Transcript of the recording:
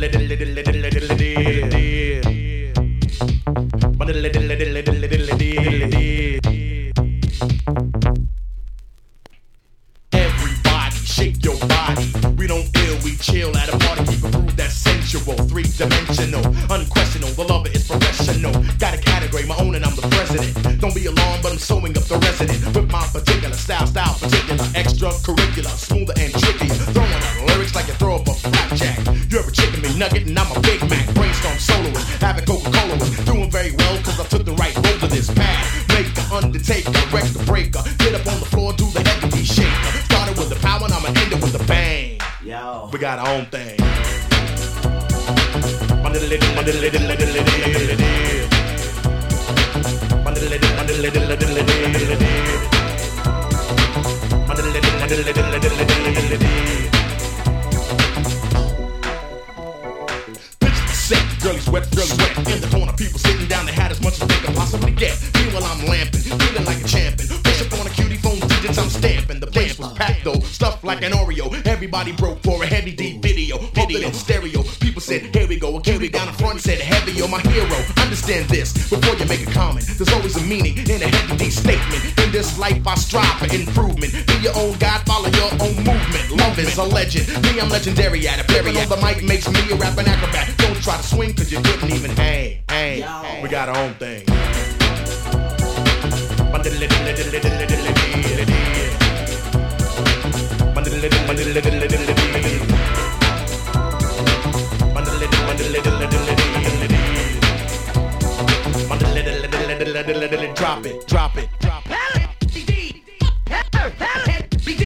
Everybody, shake your body. We don't ill, we chill at a party. Keep a groove that's sensual, three-dimensional, unquestionable. The lover is professional. Got a category, my own, and I'm the president. Don't be alarmed, but I'm sewing up the resident with my particular style particular, extracurricular, smoother and trickier. Throwing out lyrics like you throw up a flapjack. You're a chicken McNugget, and I'm a Big Mac. Brainstorm soloist, having Coca-Cola with. Doing very well, cause I took the right road to this path. Maker, undertaker, wreck the breaker. Get up on the floor, do the heavy shaker. Started with the power, and I'ma end it with a bang. Yo, we got our own thing. Girlie sweat, in the corner, people sitting down, they had as much as they could possibly get. Meanwhile, I'm lamping, feeling like a champion. Push up on a cutie phone, digits I'm stamping. The place was packed though, stuffed like an Oreo. Everybody broke for a heavy D video, pumped it in stereo. People said, here we go, a cutie down the front said, heavy, you're my hero. Understand this, before you make a comment, there's always a meaning in a heavy D statement. In this life, I strive for improvement. Be your own God, follow your own movement. Love is a legend, me, I'm legendary at it. Flipping on the mic makes me a rapping acrobat. Don't try to swing, cause you couldn't even hang. We got our own thing. Drop it, drop it, drop it.